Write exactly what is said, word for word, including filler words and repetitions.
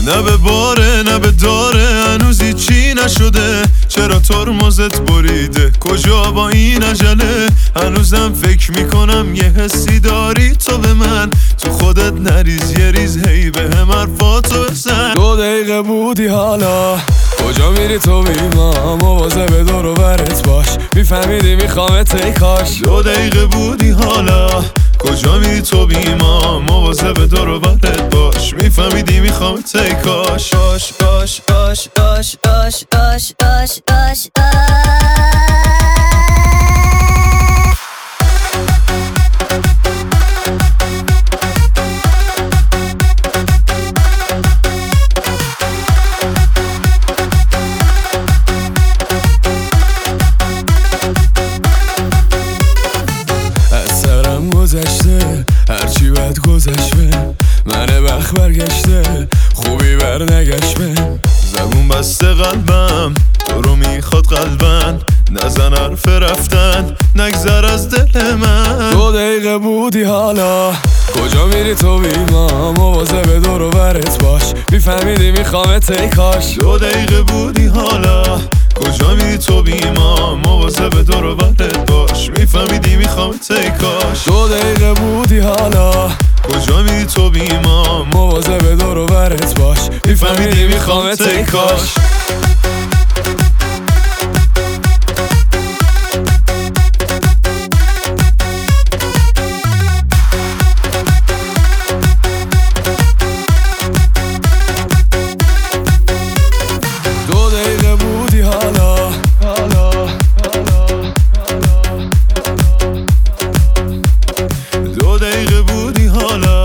نه به باره نه به داره هنوزی چی نشده، چرا ترمزت بریده کجا با این عجله؟ هنوزم فکر میکنم یه حسی داری تو به من، تو خودت نریز یه ریز هی به هم حرفاتو بزن. دو دقیقه بودی حالا کجا میری تو بیما، مواظب دور و برت باش میفهمیدی میخوامت ای کاش. دو دقیقه بودی حالا کجا میری تو بیما، مواظب دور و برت باش میفهمیدی میخوامت ای کاش. باش باش باش باش باش باش باش باش گذشته هرچی بد گذشته، منه بخت برگشته خوبی بر نگشته. زبون بسته قلبم تو رو میخواد قلبن، نزن حرف رفتن نگذر از دل من. دو دقیقه بودی حالا کجا میری تو بیما، مواظب دور و برت باش میفهمیدی میخوامت ای کاش. دو دقیقه بودی حالا کجا میری تو بیما، مواظب دور و برت باش میفهمیدی میخوامت ای کاش. دو دقیقه بودی حالا کجا میری تو بیما، مواظب دور و برت باش میفهمیدی میخوامت ای کاش. دو دقیقه بودی حالا حالا دو دقیقه بودی حالا